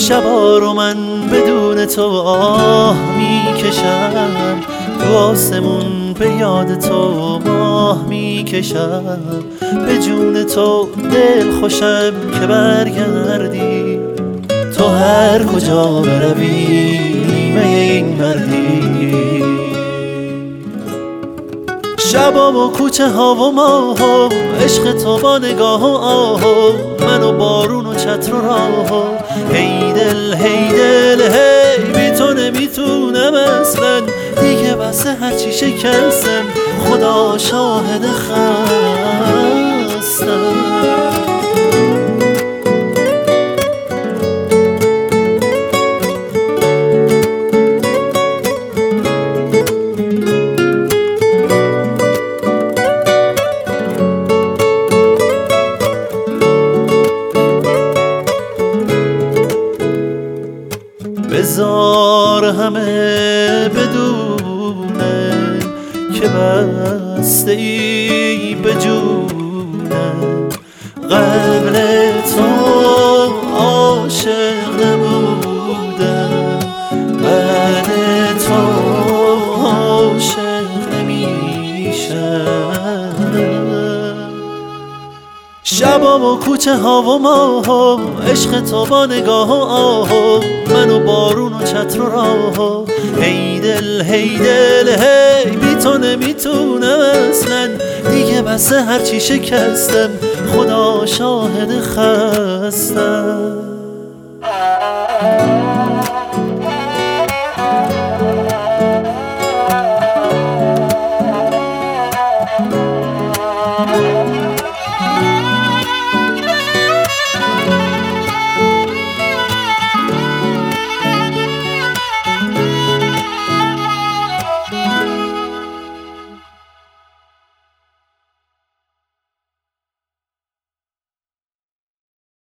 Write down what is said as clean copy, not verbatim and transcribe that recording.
شبا رو من بدون تو آه میکشم، تو آسمون به یاد تو ماه میکشم، به جون تو دل خوشم که برگردی، تو هر کجا بروی نیمه این مردی. شبا و کوچه ها و ماه ها، عشق تو با نگاه و آه ها، من و بارون و چتر و راه ها. هی دل هی دل هی، بی تو نمیتونم اصلا دیگه، بس هرچی شکستم خدا شاهد خستم. بذار همه بدونه که بسته ای به جونم، قبل تو عاشق نبودم، بعد تو عاشق نمیشم. شبا و کوچه ها و ماه ها، عشق تو با نگاه و آه ها، من و بارون و چتر و راه ها. هی دل هی دل هی، بی تو نمیتونم اصلا دیگه، بس هرچی شکستم خدا شاهد خستم.